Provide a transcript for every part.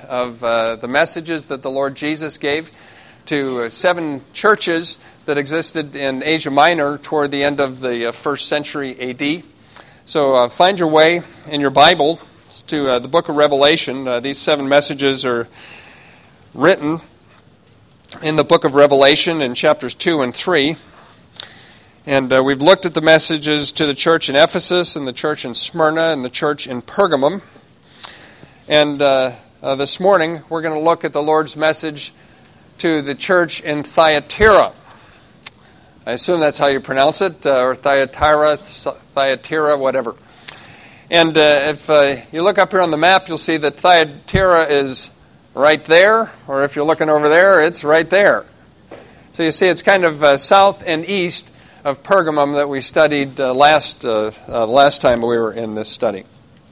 of the messages that the Lord Jesus gave to 7 churches that existed in Asia Minor toward the end of the 1st century A.D. So find your way in your Bible to the book of Revelation. These 7 messages are written in the book of Revelation in chapters 2 and 3. And we've looked at the messages to the church in Ephesus and the church in Smyrna and the church in Pergamum. And this morning we're going to look at the Lord's message to the church in Thyatira. I assume that's how you pronounce it, or Thyatira, whatever. And if you look up here on the map, you'll see that Thyatira is right there, or if you're looking over there, it's right there. So you see it's kind of south and east of Pergamum that we studied last time we were in this study.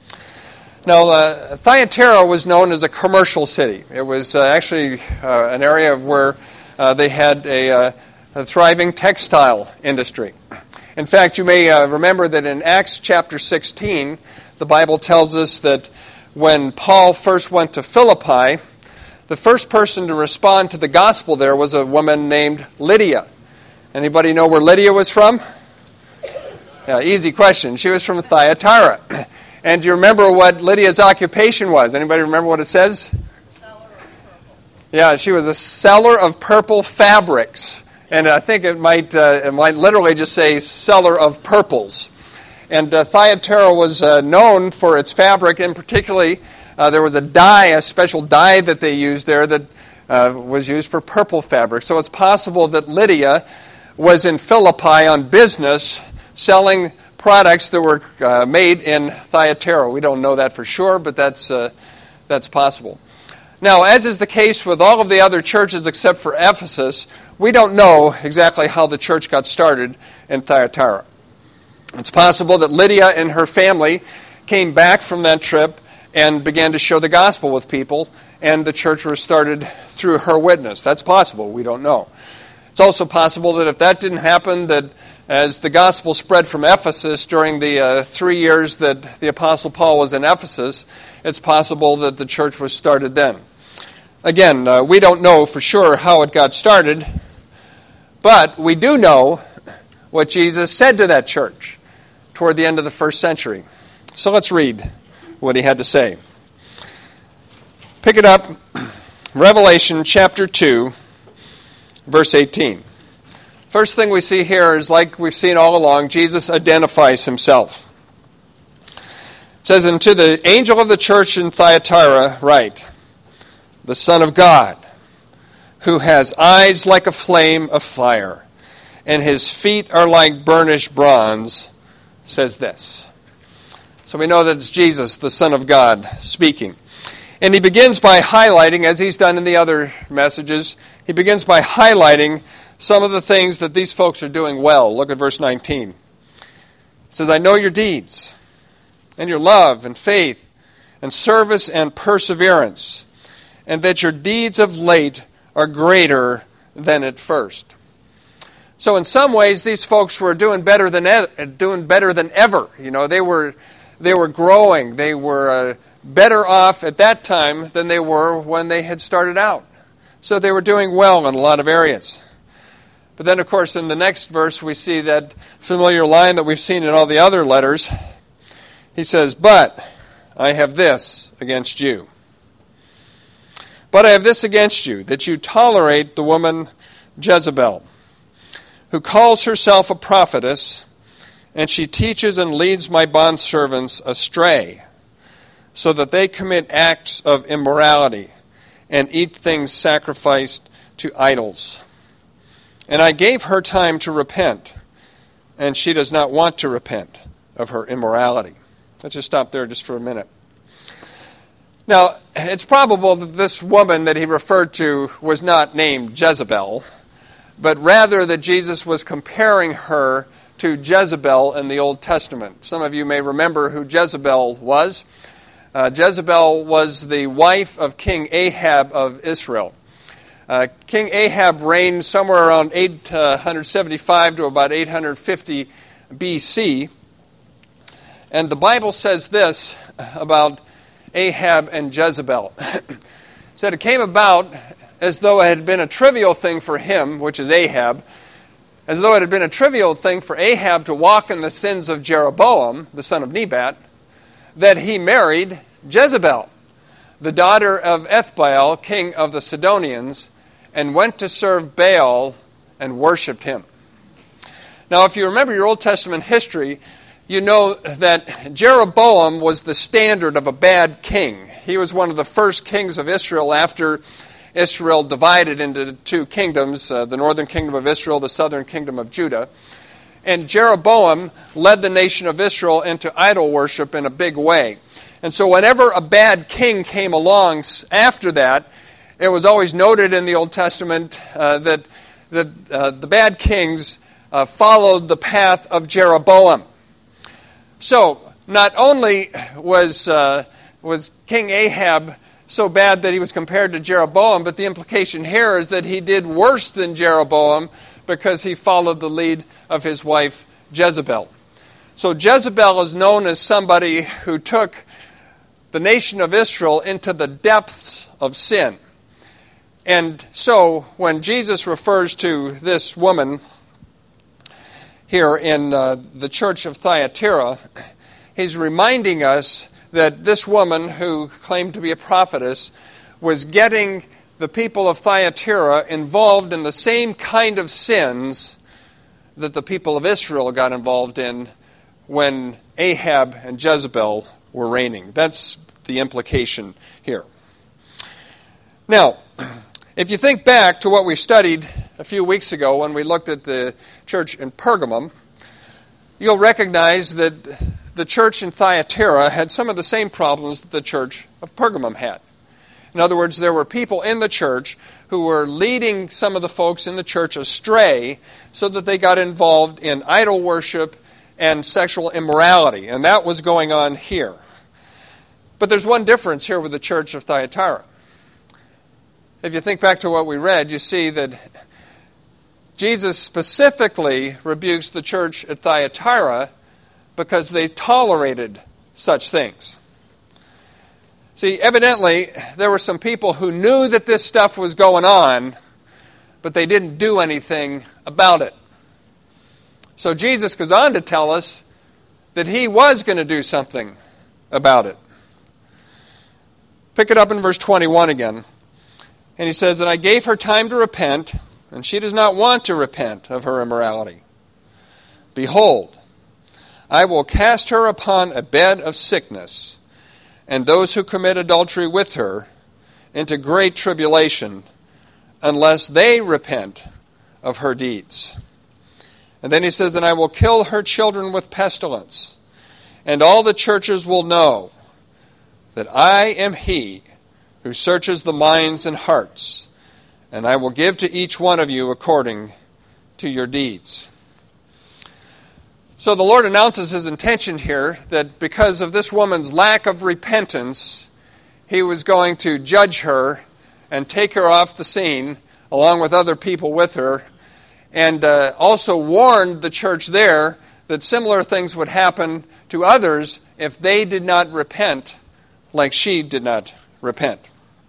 Now, Thyatira was known as a commercial city. It was actually an area where they had a thriving textile industry. In fact, you may remember that in Acts chapter 16, the Bible tells us that when Paul first went to Philippi, the first person to respond to the gospel there was a woman named Lydia. Anybody know where Lydia was from? Yeah, easy question. She was from Thyatira. And do you remember what Lydia's occupation was? Anybody remember what it says? Seller of purple. Yeah, she was a seller of purple fabrics. And I think it might literally just say seller of purples. And Thyatira was known for its fabric, and particularly there was a special dye that they used there that was used for purple fabric. So it's possible that Lydia was in Philippi on business selling products that were made in Thyatira. We don't know that for sure, but that's possible. Now, as is the case with all of the other churches except for Ephesus, we don't know exactly how the church got started in Thyatira. It's possible that Lydia and her family came back from that trip and began to share the gospel with people, and the church was started through her witness. That's possible. We don't know. It's also possible that if that didn't happen, that as the gospel spread from Ephesus during the 3 years that the Apostle Paul was in Ephesus, it's possible that the church was started then. Again, we don't know for sure how it got started, but we do know what Jesus said to that church toward the end of the 1st century. So let's read what he had to say. Pick it up, Revelation chapter 2, verse 18. First thing we see here is, like we've seen all along, Jesus identifies himself. It says, "And to the angel of the church in Thyatira write, the Son of God, who has eyes like a flame of fire, and his feet are like burnished bronze, says this." So we know that it's Jesus, the Son of God, speaking. And he begins by highlighting, as he's done in the other messages, he begins by highlighting some of the things that these folks are doing well. Look at verse 19. It says, "I know your deeds, and your love, and faith, and service, and perseverance, and that your deeds of late are greater than at first." So in some ways, these folks were doing better than ever. You know, they were growing. They were better off at that time than they were when they had started out. So they were doing well in a lot of areas. But then, of course, in the next verse, we see that familiar line that we've seen in all the other letters. He says, "But I have this against you. But I have this against you, that you tolerate the woman Jezebel, who calls herself a prophetess, and she teaches and leads my bondservants astray, so that they commit acts of immorality and eat things sacrificed to idols. And I gave her time to repent, and she does not want to repent of her immorality." Let's just stop there just for a minute. Now, it's probable that this woman that he referred to was not named Jezebel, but rather that Jesus was comparing her to Jezebel in the Old Testament. Some of you may remember who Jezebel was. Jezebel was the wife of King Ahab of Israel. King Ahab reigned somewhere around 875 to about 850 B.C., and the Bible says this about Ahab and Jezebel. Said it came about as though it had been a trivial thing for him, which is Ahab, as though it had been a trivial thing for Ahab to walk in the sins of Jeroboam, the son of Nebat, that he married Jezebel, the daughter of Ethbaal, king of the Sidonians, and went to serve Baal and worshipped him. Now, if you remember your Old Testament history, you know that Jeroboam was the standard of a bad king. He was one of the first kings of Israel after Israel divided into two kingdoms, the northern kingdom of Israel, the southern kingdom of Judah. And Jeroboam led the nation of Israel into idol worship in a big way. And so whenever a bad king came along after that, it was always noted in the Old Testament that the bad kings followed the path of Jeroboam. So not only was King Ahab so bad that he was compared to Jeroboam, but the implication here is that he did worse than Jeroboam because he followed the lead of his wife Jezebel. So Jezebel is known as somebody who took the nation of Israel into the depths of sin. And so when Jesus refers to this woman here in the church of Thyatira, he's reminding us that this woman, who claimed to be a prophetess, was getting the people of Thyatira involved in the same kind of sins that the people of Israel got involved in when Ahab and Jezebel were reigning. That's the implication here. Now, if you think back to what we studied a few weeks ago when we looked at the church in Pergamum, you'll recognize that the church in Thyatira had some of the same problems that the church of Pergamum had. In other words, there were people in the church who were leading some of the folks in the church astray so that they got involved in idol worship and sexual immorality. And that was going on here. But there's one difference here with the church of Thyatira. If you think back to what we read, you see that Jesus specifically rebukes the church at Thyatira because they tolerated such things. See, evidently, there were some people who knew that this stuff was going on, but they didn't do anything about it. So Jesus goes on to tell us that he was going to do something about it. Pick it up in verse 21 again. And he says, "And I gave her time to repent, and she does not want to repent of her immorality. Behold, I will cast her upon a bed of sickness, and those who commit adultery with her into great tribulation, unless they repent of her deeds." And then he says, "And I will kill her children with pestilence, and all the churches will know that I am he who searches the minds and hearts, and I will give to each one of you according to your deeds." So the Lord announces his intention here that because of this woman's lack of repentance, he was going to judge her and take her off the scene along with other people with her, and also warned the church there that similar things would happen to others if they did not repent like she did not repent.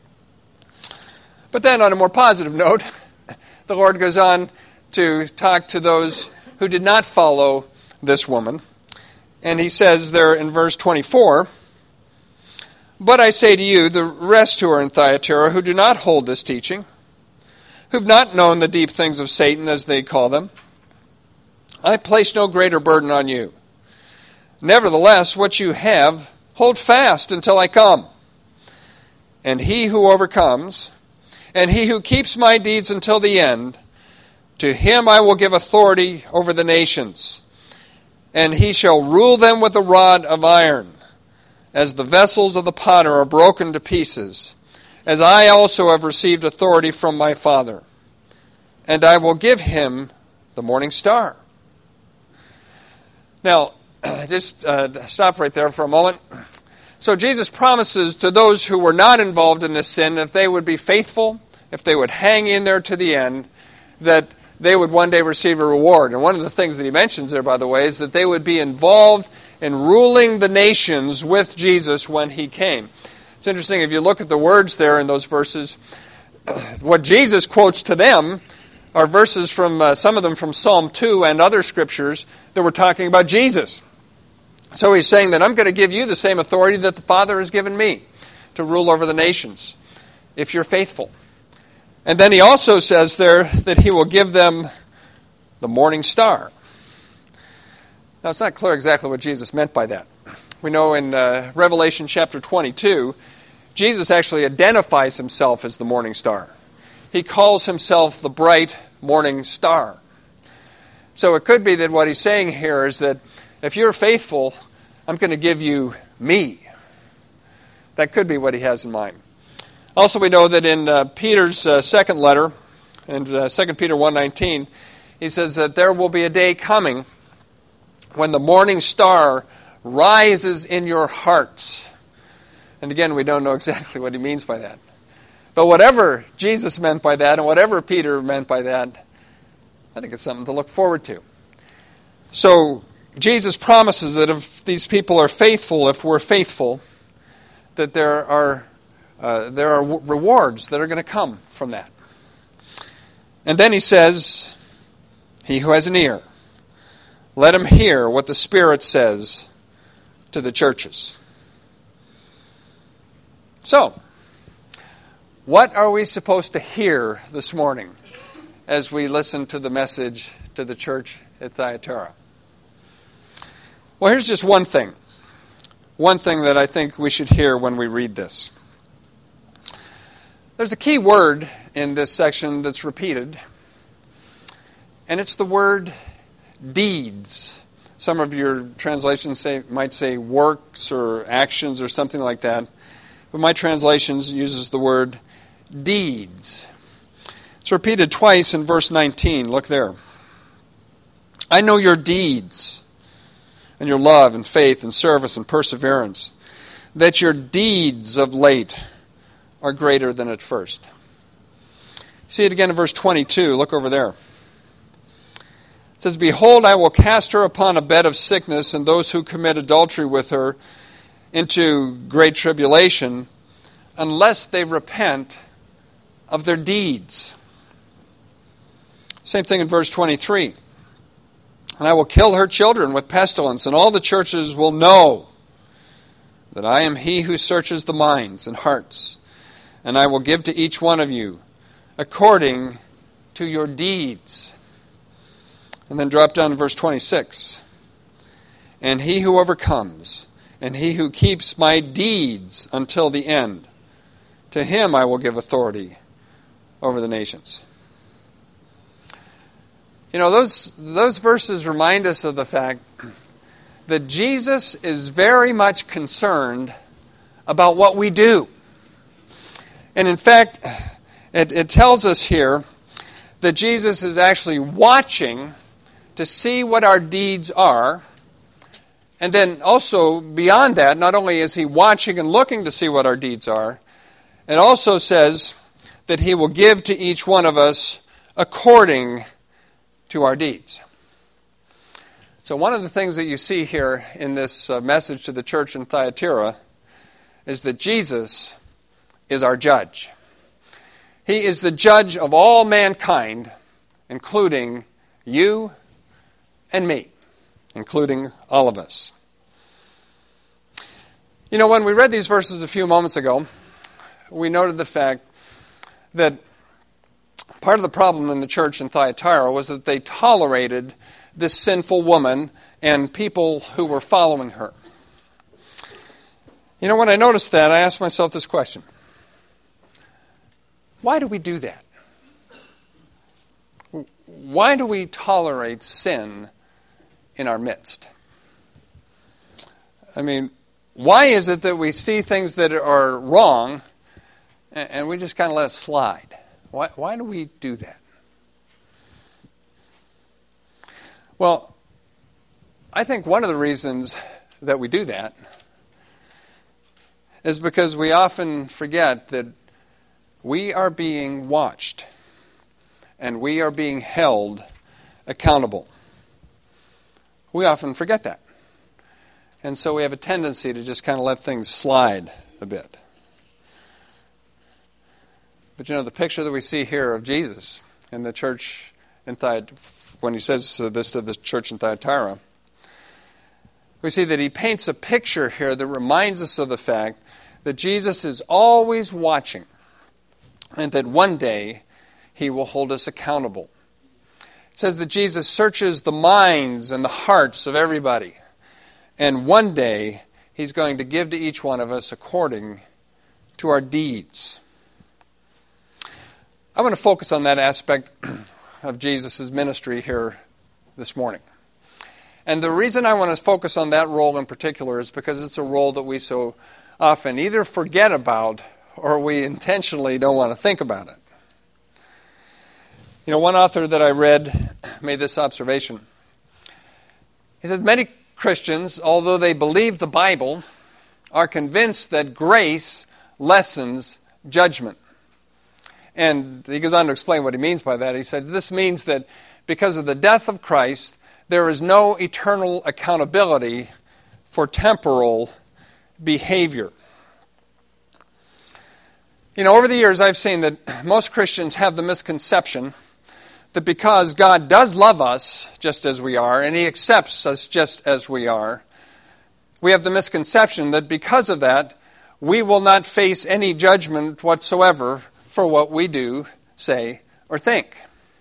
But then on a more positive note, the Lord goes on to talk to those who did not follow this woman. And he says there in verse 24, "But I say to you, the rest who are in Thyatira, who do not hold this teaching, who have not known the deep things of Satan, as they call them, I place no greater burden on you. Nevertheless, what you have, hold fast until I come. And he who overcomes, and he who keeps my deeds until the end, to him I will give authority over the nations, and he shall rule them with a rod of iron, as the vessels of the potter are broken to pieces, as I also have received authority from my Father. And I will give him the morning star." Now, just stop right there for a moment. So Jesus promises to those who were not involved in this sin, if they would be faithful, if they would hang in there to the end, that they would one day receive a reward. And one of the things that he mentions there, by the way, is that they would be involved in ruling the nations with Jesus when he came. It's interesting, if you look at the words there in those verses, what Jesus quotes to them are verses from, some of them from Psalm 2 and other scriptures that were talking about Jesus. So he's saying that I'm going to give you the same authority that the Father has given me to rule over the nations, if you're faithful. And then he also says there that he will give them the morning star. Now, it's not clear exactly what Jesus meant by that. We know in Revelation chapter 22, Jesus actually identifies himself as the morning star. He calls himself the bright morning star. So it could be that what he's saying here is that if you're faithful, I'm going to give you me. That could be what he has in mind. Also, we know that in Peter's second letter, in 2 Peter 1:19, he says that there will be a day coming when the morning star rises in your hearts. And again, we don't know exactly what he means by that. But whatever Jesus meant by that, and whatever Peter meant by that, I think it's something to look forward to. So, Jesus promises that if these people are faithful, if we're faithful, that there are rewards that are going to come from that. And then he says, he who has an ear, let him hear what the Spirit says to the churches. So, what are we supposed to hear this morning as we listen to the message to the church at Thyatira? Well, here's just one thing. One thing that I think we should hear when we read this. There's a key word in this section that's repeated, and it's the word deeds. Some of your translations might say works or actions or something like that, but my translations uses the word deeds. It's repeated twice in verse 19. Look there. I know your deeds, and your love and faith and service and perseverance, that your deeds of late are greater than at first. See it again in verse 22. Look over there. It says, behold, I will cast her upon a bed of sickness, and those who commit adultery with her into great tribulation, unless they repent of their deeds. Same thing in verse 23. And I will kill her children with pestilence, and all the churches will know that I am he who searches the minds and hearts, and I will give to each one of you according to your deeds. And then drop down to verse 26. And he who overcomes, and he who keeps my deeds until the end, to him I will give authority over the nations. You know, those verses remind us of the fact that Jesus is very much concerned about what we do. And in fact, it tells us here that Jesus is actually watching to see what our deeds are. And then also beyond that, not only is he watching and looking to see what our deeds are, it also says that he will give to each one of us according to our deeds. So one of the things that you see here in this message to the church in Thyatira is that Jesus is our judge. He is the judge of all mankind, including you and me, including all of us. You know, when we read these verses a few moments ago, we noted the fact that part of the problem in the church in Thyatira was that they tolerated this sinful woman and people who were following her. You know, when I noticed that, I asked myself this question. Why do we do that? Why do we tolerate sin in our midst? I mean, why is it that we see things that are wrong and we just kind of let it slide? Why do we do that? Well, I think one of the reasons that we do that is because we often forget that we are being watched and we are being held accountable. We often forget that. And so we have a tendency to just kind of let things slide a bit. But the picture that we see here of Jesus in the church in when he says this to the church in Thyatira, we see that he paints a picture here that reminds us of the fact that Jesus is always watching and that one day he will hold us accountable. It says that Jesus searches the minds and the hearts of everybody, and one day he's going to give to each one of us according to our deeds. I want to focus on that aspect of Jesus' ministry here this morning. And the reason I want to focus on that role in particular is because it's a role that we so often either forget about or we intentionally don't want to think about it. One author that I read made this observation. He says, many Christians, although they believe the Bible, are convinced that grace lessens judgment. And he goes on to explain what he means by that. He said, this means that because of the death of Christ, there is no eternal accountability for temporal behavior. Over the years I've seen that most Christians have the misconception that because God does love us just as we are, and he accepts us just as we are, we have the misconception that because of that, we will not face any judgment whatsoever for what we do, say, or think.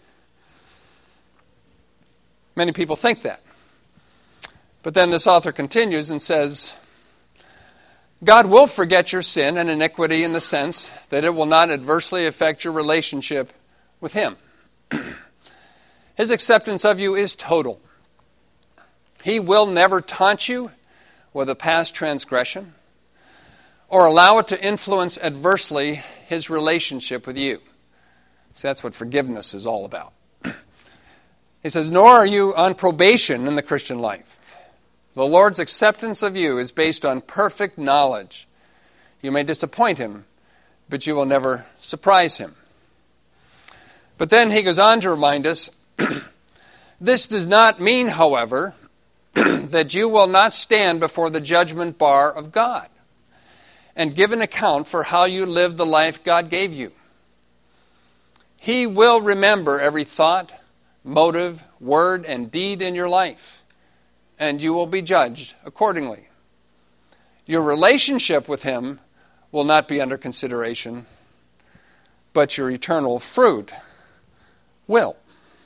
Many people think that. But then this author continues and says, God will forget your sin and iniquity in the sense that it will not adversely affect your relationship with him. His acceptance of you is total. He will never taunt you with a past transgression or allow it to influence adversely his relationship with you. So that's what forgiveness is all about. He says, nor are you on probation in the Christian life. The Lord's acceptance of you is based on perfect knowledge. You may disappoint him, but you will never surprise him. But then he goes on to remind us, this does not mean, however, that you will not stand before the judgment bar of God and give an account for how you lived the life God gave you. He will remember every thought, motive, word, and deed in your life, and you will be judged accordingly. Your relationship with him will not be under consideration, but your eternal fruit will.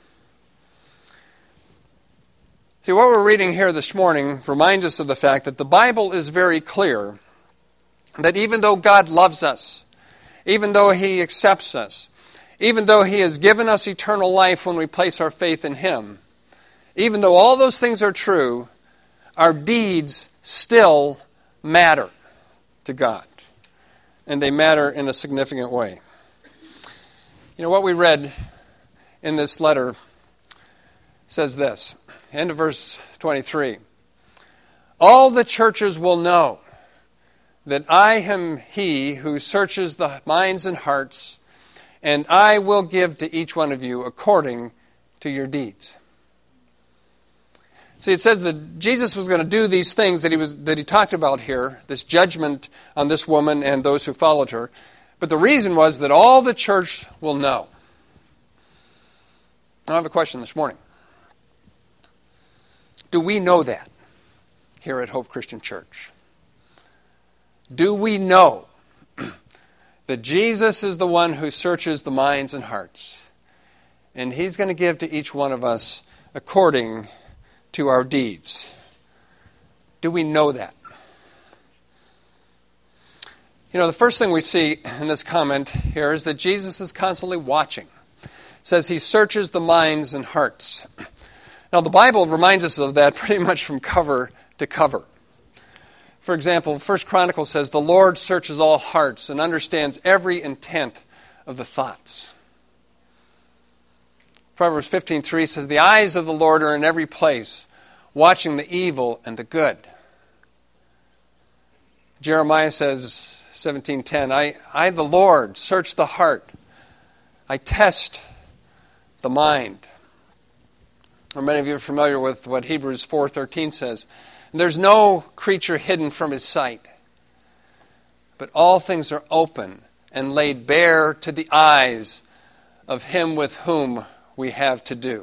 See, what we're reading here this morning reminds us of the fact that the Bible is very clear that even though God loves us, even though he accepts us, even though he has given us eternal life when we place our faith in him, even though all those things are true, our deeds still matter to God. And they matter in a significant way. What we read in this letter says this, end of verse 23. All the churches will know that I am he who searches the minds and hearts, and I will give to each one of you according to your deeds. See, it says that Jesus was going to do these things that he talked about here, this judgment on this woman and those who followed her. But the reason was that all the church will know. I have a question this morning. Do we know that here at Hope Christian Church? Do we know that Jesus is the one who searches the minds and hearts, and he's going to give to each one of us according to our deeds? Do we know that? The first thing we see in this comment here is that Jesus is constantly watching. It says he searches the minds and hearts. Now, the Bible reminds us of that pretty much from cover to cover. For example, 1 Chronicles says, the Lord searches all hearts and understands every intent of the thoughts. Proverbs 15:3 says, the eyes of the Lord are in every place, watching the evil and the good. Jeremiah says, 17:10, I, the Lord, search the heart. I test the mind. Or many of you are familiar with what Hebrews 4:13 says. There's no creature hidden from his sight, but all things are open and laid bare to the eyes of him with whom we have to do.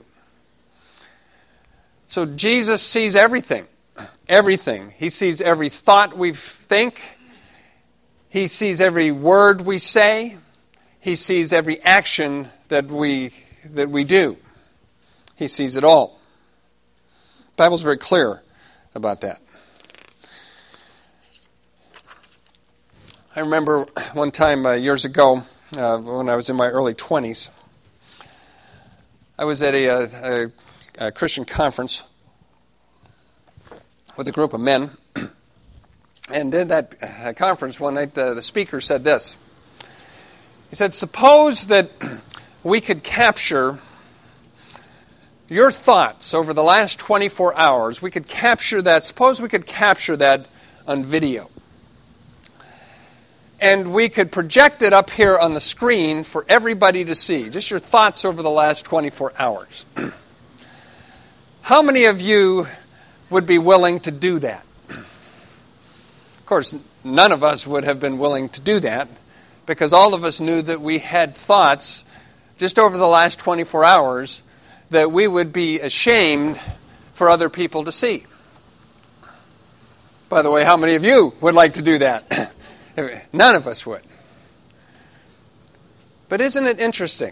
So Jesus sees everything. Everything. He sees every thought we think. He sees every word we say. He sees every action that we do. He sees it all. The Bible's very clear about that. I remember one time years ago, when I was in my early 20s, I was at a Christian conference with a group of men. And in that conference one night, the speaker said this. He said, suppose that we could capture your thoughts over the last 24 hours. We could capture that. Suppose we could capture that on video. And we could project it up here on the screen for everybody to see. Just your thoughts over the last 24 hours. How many of you would be willing to do that? Of course, none of us would have been willing to do that because all of us knew that we had thoughts just over the last 24 hours that we would be ashamed for other people to see. By the way, how many of you would like to do that? None of us would. But isn't it interesting?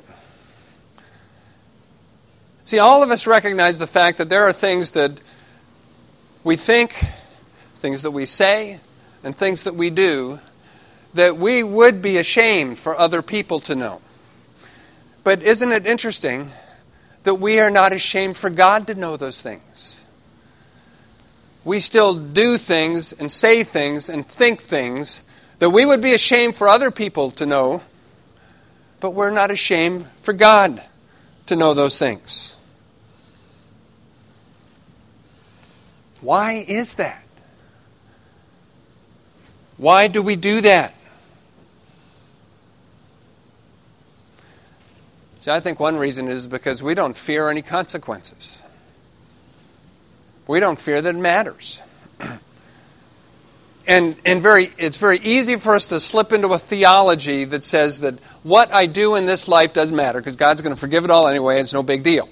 See, all of us recognize the fact that there are things that we think, things that we say, and things that we do that we would be ashamed for other people to know. But isn't it interesting that we are not ashamed for God to know those things? We still do things and say things and think things that we would be ashamed for other people to know, but we're not ashamed for God to know those things. Why is that? Why do we do that? See, I think one reason is because we don't fear any consequences. We don't fear that it matters. And it's very easy for us to slip into a theology that says that what I do in this life doesn't matter because God's going to forgive it all anyway. It's no big deal.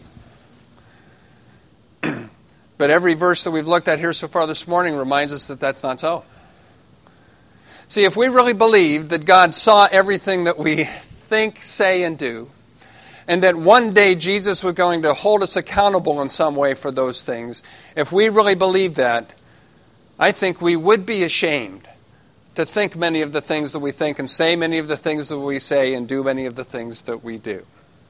But every verse that we've looked at here so far this morning reminds us that that's not so. See, if we really believed that God saw everything that we think, say, and do, and that one day Jesus was going to hold us accountable in some way for those things, if we really believed that, I think we would be ashamed to think many of the things that we think and say many of the things that we say and do many of the things that we do.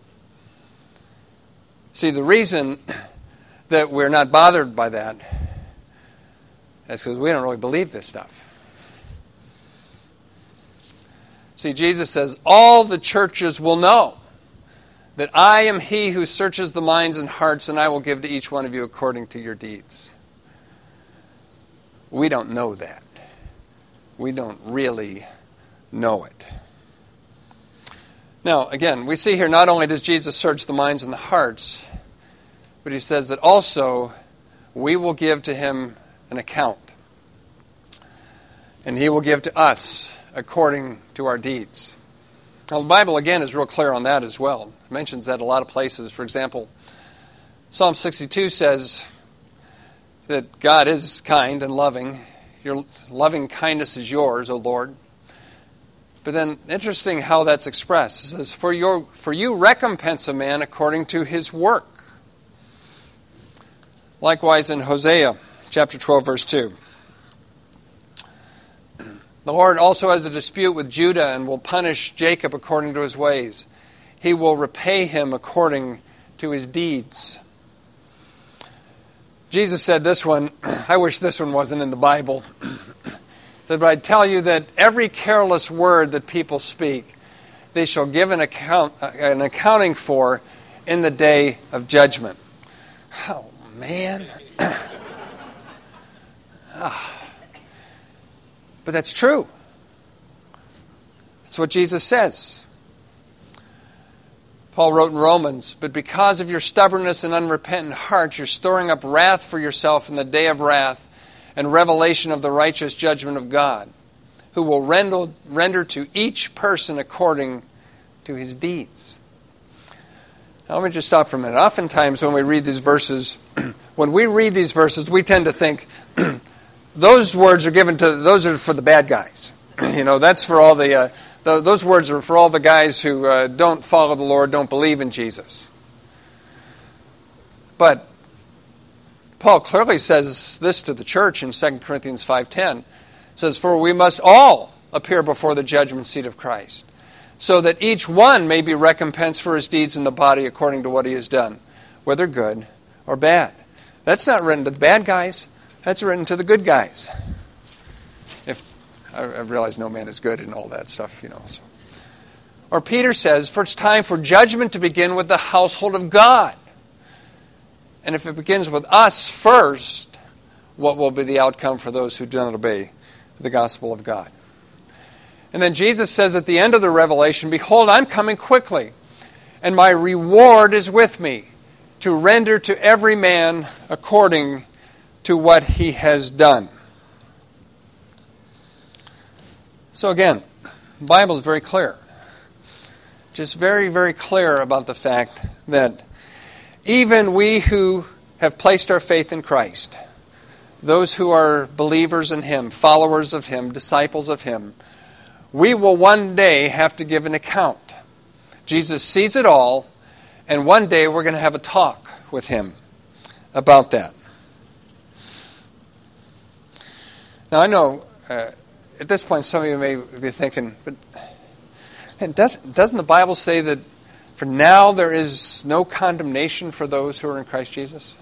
See, the reason that we're not bothered by that is because we don't really believe this stuff. See, Jesus says, all the churches will know that I am he who searches the minds and hearts, and I will give to each one of you according to your deeds. We don't know that. We don't really know it. Now, again, we see here not only does Jesus search the minds and the hearts, but he says that also we will give to him an account. And he will give to us according to our deeds. Now, the Bible, again, is real clear on that as well. It mentions that a lot of places. For example, Psalm 62 says that God is kind and loving. Your loving kindness is yours, O Lord. But then, interesting how that's expressed. It says, for you recompense a man according to his work. Likewise in Hosea chapter 12, verse 2. The Lord also has a dispute with Judah and will punish Jacob according to his ways. He will repay him according to his deeds. Jesus said this one, I wish this one wasn't in the Bible. He said, but I tell you that every careless word that people speak, they shall give an accounting for in the day of judgment. Oh, man. But that's true. That's what Jesus says. Paul wrote in Romans, but because of your stubbornness and unrepentant heart, you're storing up wrath for yourself in the day of wrath and revelation of the righteous judgment of God. who will render to each person according to his deeds. Now, let me just stop for a minute. Oftentimes when we read these verses, we tend to think those words are those are for the bad guys. That's for all those words are for all the guys who don't follow the Lord, don't believe in Jesus. But Paul clearly says this to the church in 2 Corinthians 5:10. Says, "For we must all appear before the judgment seat of Christ, so that each one may be recompensed for his deeds in the body according to what he has done, whether good or bad." That's not written to the bad guys. That's written to the good guys. I realize no man is good and all that stuff, So. Or Peter says, "For it's time for judgment to begin with the household of God." And if it begins with us first, what will be the outcome for those who do not obey the gospel of God? And then Jesus says at the end of the Revelation, "Behold, I'm coming quickly, and my reward is with me, to render to every man according to what he has done." So again, the Bible is very clear. Just very, very clear about the fact that even we who have placed our faith in Christ, those who are believers in Him, followers of Him, disciples of Him, we will one day have to give an account. Jesus sees it all, and one day we're going to have a talk with Him about that. Now I know at this point some of you may be thinking, but doesn't the Bible say that for now there is no condemnation for those who are in Christ Jesus?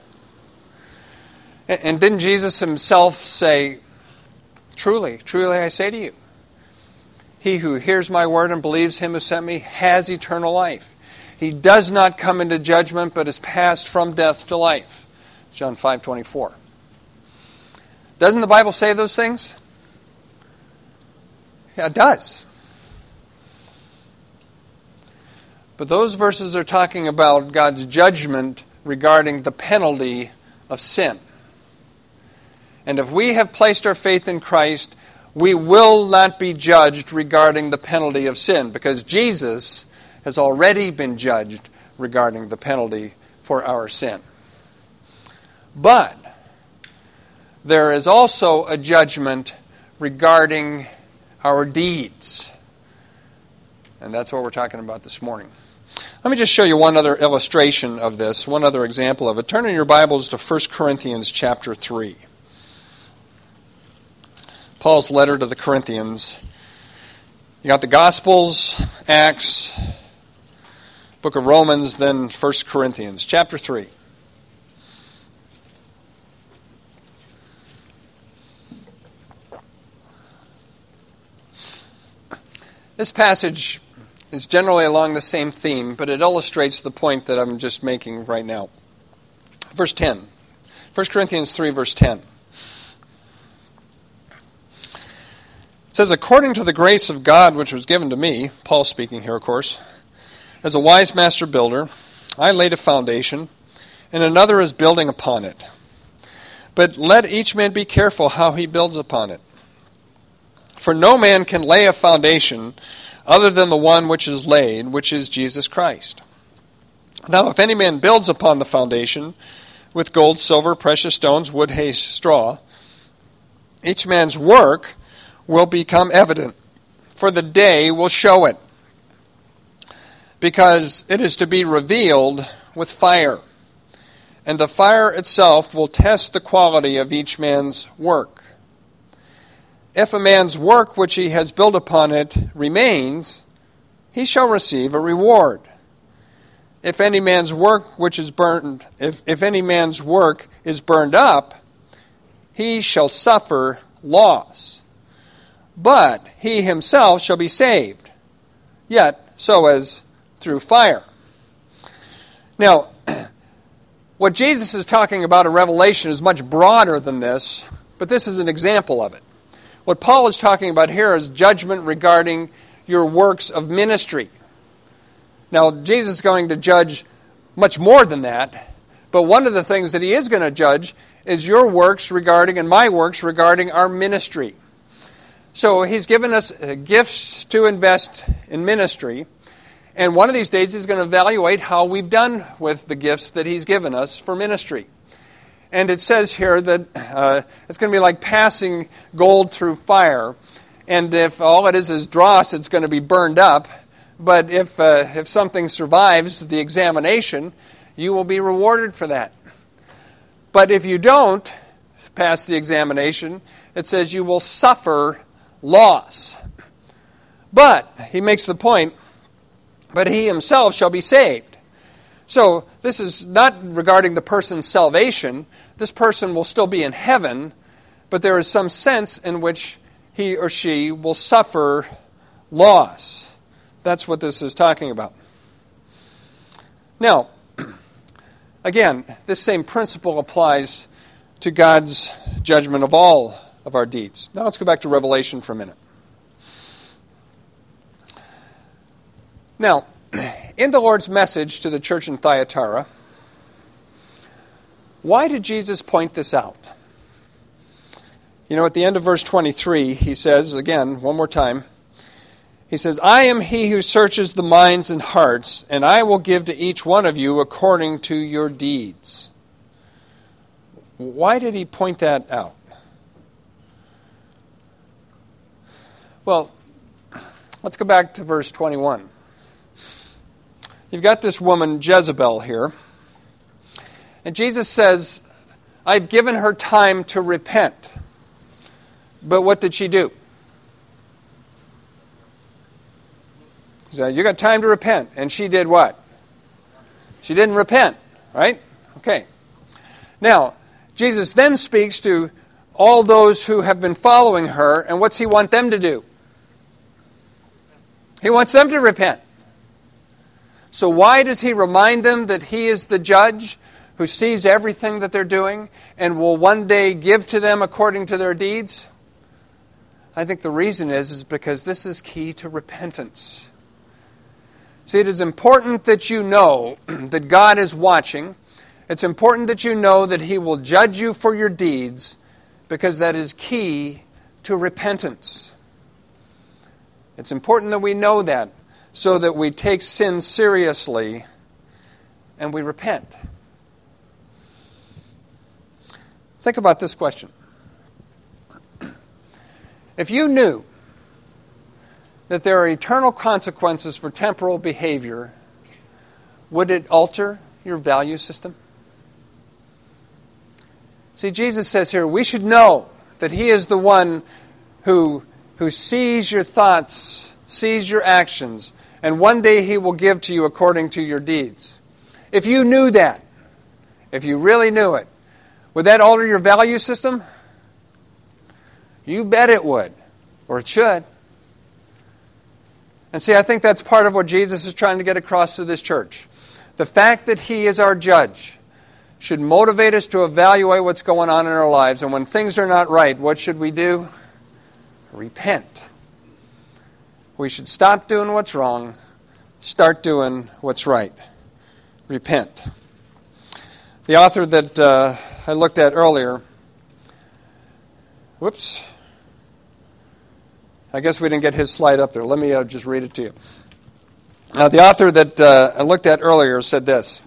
And didn't Jesus Himself say, "Truly, truly I say to you, he who hears my word and believes Him who sent me has eternal life. He does not come into judgment, but is passed from death to life." John 5:24. Doesn't the Bible say those things? Yeah, it does. But those verses are talking about God's judgment regarding the penalty of sin. And if we have placed our faith in Christ, we will not be judged regarding the penalty of sin, because Jesus has already been judged regarding the penalty for our sin. But there is also a judgment regarding our deeds. And that's what we're talking about this morning. Let me just show you one other illustration of this, one other example of it. Turn in your Bibles to 1 Corinthians chapter 3. Paul's letter to the Corinthians. You got the Gospels, Acts, book of Romans, then 1 Corinthians chapter 3. This passage is generally along the same theme, but it illustrates the point that I'm just making right now. Verse 10. 1 Corinthians 3, verse 10. It says, "According to the grace of God which was given to me," Paul speaking here, of course, "as a wise master builder, I laid a foundation, and another is building upon it. But let each man be careful how he builds upon it. For no man can lay a foundation other than the one which is laid, which is Jesus Christ. Now if any man builds upon the foundation with gold, silver, precious stones, wood, hay, straw, each man's work will become evident, for the day will show it, because it is to be revealed with fire. And the fire itself will test the quality of each man's work. If a man's work which he has built upon it remains, he shall receive a reward. If any man's work which is burned, if any man's work is burned up, he shall suffer loss. But he himself shall be saved, yet so as through fire." Now, what Jesus is talking about in Revelation is much broader than this, but this is an example of it. What Paul is talking about here is judgment regarding your works of ministry. Now, Jesus is going to judge much more than that, but one of the things that he is going to judge is your works regarding, and my works regarding our ministry. So he's given us gifts to invest in ministry. And one of these days he's going to evaluate how we've done with the gifts that he's given us for ministry. And it says here that it's going to be like passing gold through fire. And if all it is dross, it's going to be burned up. But if something survives the examination, you will be rewarded for that. But if you don't pass the examination, it says you will suffer loss. But, he makes the point, but he himself shall be saved. So, this is not regarding the person's salvation. This person will still be in heaven, but there is some sense in which he or she will suffer loss. That's what this is talking about. Now, again, this same principle applies to God's judgment of all of our deeds. Now let's go back to Revelation for a minute. Now, in the Lord's message to the church in Thyatira, why did Jesus point this out? You know, at the end of verse 23, he says, again, one more time, he says, I am he who searches the minds and hearts, and I will give to each one of you according to your deeds. Why did he point that out? Well, let's go back to verse 21. You've got this woman, Jezebel, here. And Jesus says, I've given her time to repent. But what did she do? He said, you got time to repent. And she did what? She didn't repent, right? Okay. Now, Jesus then speaks to all those who have been following her, and what's he want them to do? He wants them to repent. So why does he remind them that he is the judge who sees everything that they're doing and will one day give to them according to their deeds? I think the reason is because this is key to repentance. See, it is important that you know that God is watching. It's important that you know that he will judge you for your deeds, because that is key to repentance. It's important that we know that, so that we take sin seriously and we repent. Think about this question. If you knew that there are eternal consequences for temporal behavior, would it alter your value system? See, Jesus says here, we should know that he is the one who sees your thoughts, sees your actions, and one day he will give to you according to your deeds. If you knew that, if you really knew it, would that alter your value system? You bet it would, or it should. And see, I think that's part of what Jesus is trying to get across to this church. The fact that he is our judge should motivate us to evaluate what's going on in our lives. And when things are not right, what should we do? Repent. We should stop doing what's wrong, start doing what's right. Repent. The author that I looked at earlier, I guess we didn't get his slide up there. Let me just read it to you. The author that I looked at earlier said this.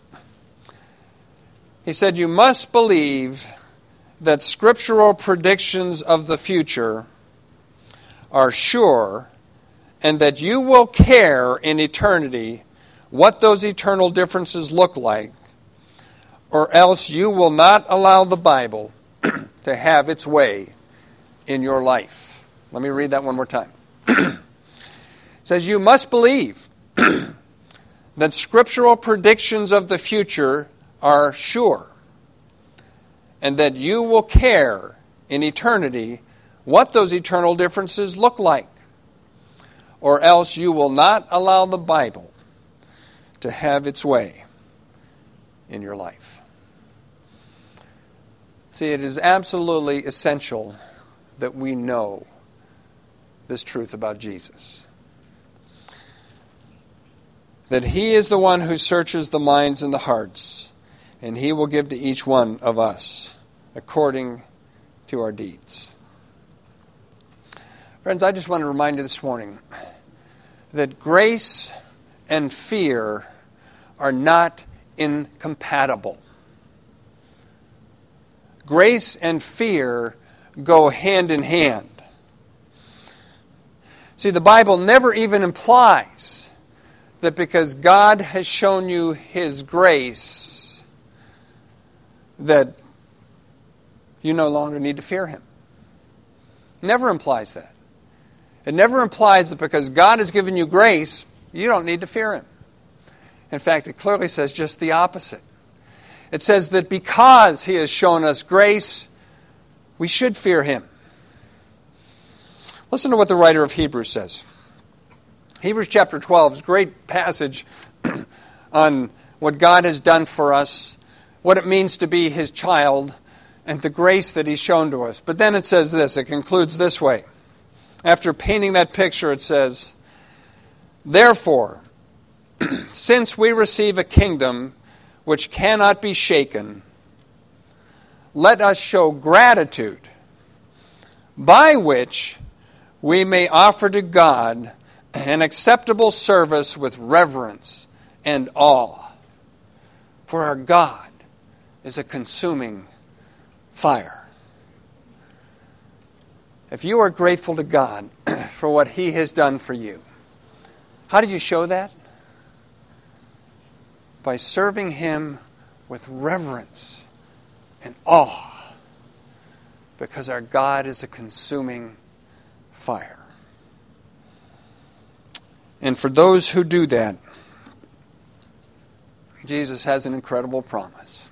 He said, you must believe that scriptural predictions of the future are sure, and that you will care in eternity what those eternal differences look like, or else you will not allow the Bible to have its way in your life. Let me read that one more time. It says, you must believe that scriptural predictions of the future are sure, and that you will care in eternity what those eternal differences look like, or else you will not allow the Bible to have its way in your life. See, it is absolutely essential that we know this truth about Jesus. That he is the one who searches the minds and the hearts, and he will give to each one of us according to our deeds. Friends, I just want to remind you this morning that grace and fear are not incompatible. Grace and fear go hand in hand. See, the Bible never even implies that because God has shown you His grace, that you no longer need to fear Him. Never implies that. It never implies that because God has given you grace, you don't need to fear Him. In fact, it clearly says just the opposite. It says that because He has shown us grace, we should fear Him. Listen to what the writer of Hebrews says. Hebrews chapter 12 is a great passage on what God has done for us, what it means to be His child, and the grace that He's shown to us. But then it says this, it concludes this way. After painting that picture, it says, "Therefore, since we receive a kingdom which cannot be shaken, let us show gratitude, by which we may offer to God an acceptable service with reverence and awe. For our God is a consuming fire." If you are grateful to God for what He has done for you, how do you show that? By serving Him with reverence and awe, because our God is a consuming fire. And for those who do that, Jesus has an incredible promise.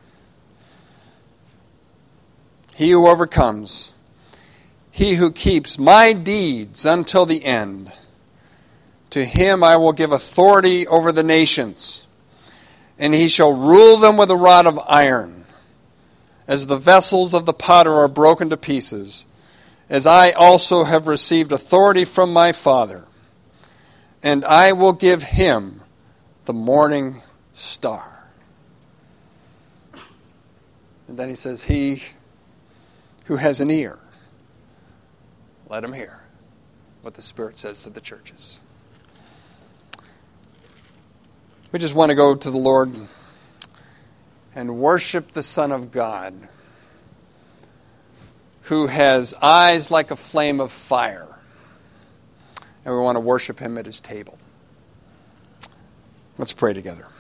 He who overcomes, he who keeps my deeds until the end, to him I will give authority over the nations, and he shall rule them with a rod of iron, as the vessels of the potter are broken to pieces, as I also have received authority from my Father, and I will give him the morning star. And then he says, he who has an ear, let him hear what the Spirit says to the churches. We just want to go to the Lord and worship the Son of God, who has eyes like a flame of fire. And we want to worship Him at His table. Let's pray together.